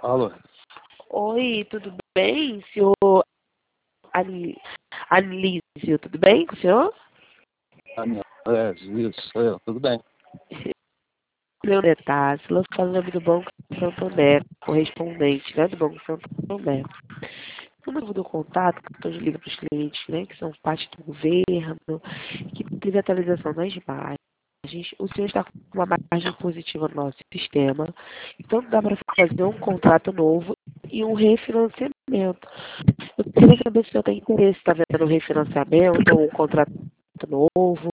Alô? Oi, tudo bem, senhor Anísio? Tudo bem com o senhor? Isso, sou eu, tudo bem. Meu Tássila, falando do Banco Santander, correspondente, né, do Banco Santander. O número do contato que eu ligo para os clientes, né, que são parte do governo, que teve atualização das margens. O senhor está com uma margem positiva no nosso sistema, então dá para fazer um contrato novo e um refinanciamento. Eu queria saber se o senhor tem interesse, está vendo um refinanciamento ou um contrato novo.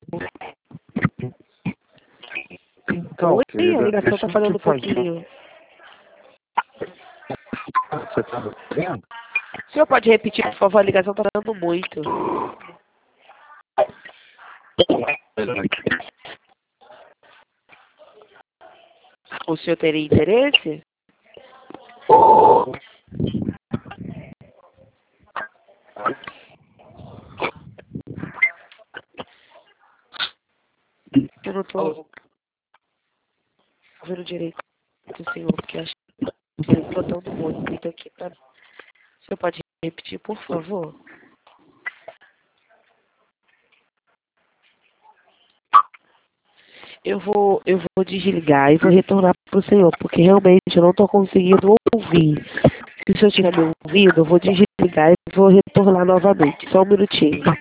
Então, Oi, a querida, ligação deixa está eu te falando um fazer. pouquinho. Você tá me vendo? O senhor pode repetir, por favor? A ligação está dando muito. O senhor teria interesse? Eu não estou ouvindo direito, senhor, porque acho que ele está dando muito aqui. Tá? O senhor pode repetir, por favor? Eu vou desligar e vou retornar para o senhor, porque realmente eu não estou conseguindo ouvir. Se o senhor tiver me ouvindo, eu vou desligar e vou retornar novamente. Só um minutinho.